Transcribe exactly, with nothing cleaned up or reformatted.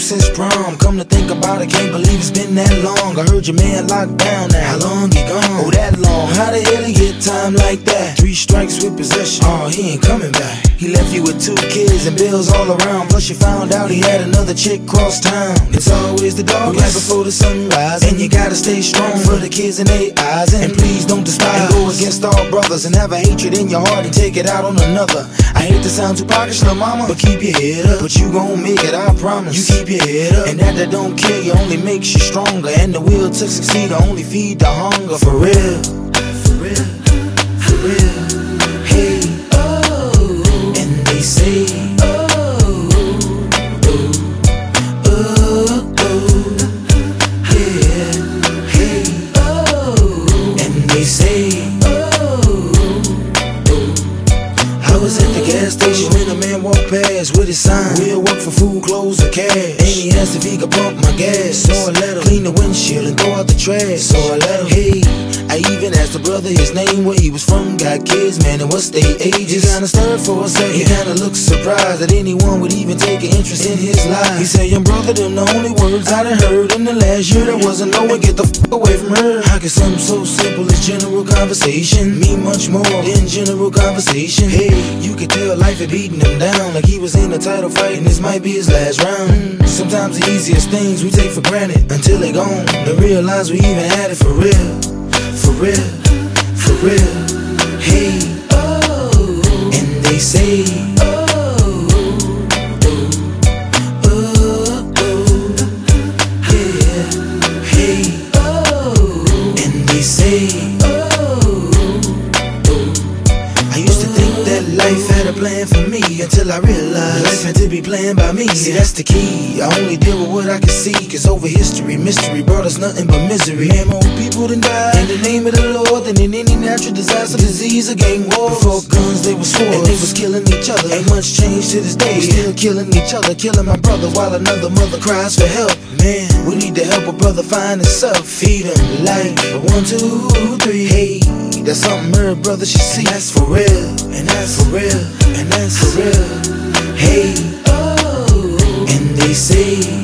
since prom. Come to think about it, can't believe it's been that long. I heard your man locked down now. How long he gone? Oh, that long. How the hell he get time like that? Three strikes with possession. Oh, he ain't coming back. He left you with two kids and bills all around. Plus you found out he had another chick cross town. It's always the darkest right before the sunrise, and you gotta stay strong for the kids in their eyes. And please don't despise and go against all brothers and have a hatred in your heart and take it out on another. I hate to sound too pockets, little mama, but keep your head up. But you gon' make it, I promise. You keep your head up, and that that don't kill you only makes you stronger. And the will to succeed to only feed the hunger. For real, for real, for real. Hey, oh, and they say, oh, oh, oh, oh, yeah. Hey, oh, and they say, I was at the gas station when a man walked past with his sign. We'll work for food, clothes, or cash. And he asked if he could pump my gas. So I let him clean the windshield and throw out the trash. So I let him. Hey, I even asked the brother his name, where he was from. Got kids, man, and what's their ages. He kinda stirred for a second. He kinda looked surprised that anyone would even take an interest in his life. He said, young brother, them the only words I done heard in the last year. There wasn't no one, get the f*** away from her. How could something so simple as general conversation mean much more than general conversation? Hey, you could tell life had beaten him down, like he was in a title fight and this might be his last round. Sometimes the easiest things we take for granted until they gone, then realize we even had it for real. For real, for real. Hey, oh, and they say, oh, oh, oh, oh, yeah. Hey, oh, and they say, oh, oh. I used to think that life had a plan for me until I realized life had to be planned by me. See, that's the key. I only deal with what I can see, cause over history, mystery brought us nothing but misery. Man, more people than died in the name of the Lord than in any natural disaster, disease, or gang war. Before guns, they were swords, and they was killing each other. Ain't much change to this day. We still killing each other, killing my brother while another mother cries for help. Man, we need to help a brother find himself. Feed him like one, two, three. Hey, that's something her brother should see. And that's for real, and that's for real, and that's for real. Hey, oh, and they say,